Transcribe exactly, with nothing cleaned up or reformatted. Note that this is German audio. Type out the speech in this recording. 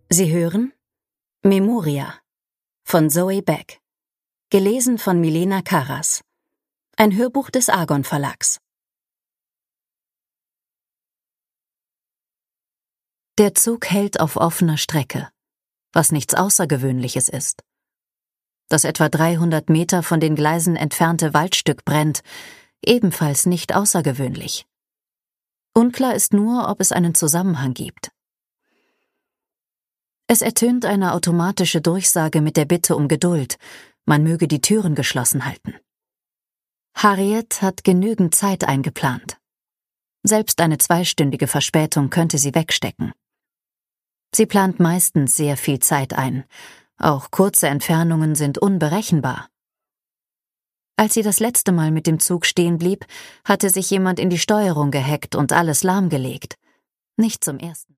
Sie hören Memoria von Zoe Beck, gelesen von Milena Karas. Ein Hörbuch des Argon Verlags. Der Zug hält auf offener Strecke, was nichts Außergewöhnliches ist. Das etwa dreihundert Meter von den Gleisen entfernte Waldstück brennt, ebenfalls nicht außergewöhnlich. Unklar ist nur, ob es einen Zusammenhang gibt. Es ertönt eine automatische Durchsage mit der Bitte um Geduld, man möge die Türen geschlossen halten. Harriet hat genügend Zeit eingeplant. Selbst eine zweistündige Verspätung könnte sie wegstecken. Sie plant meistens sehr viel Zeit ein. Auch kurze Entfernungen sind unberechenbar. Als sie das letzte Mal mit dem Zug stehen blieb, hatte sich jemand in die Steuerung gehackt und alles lahmgelegt. Nicht zum ersten.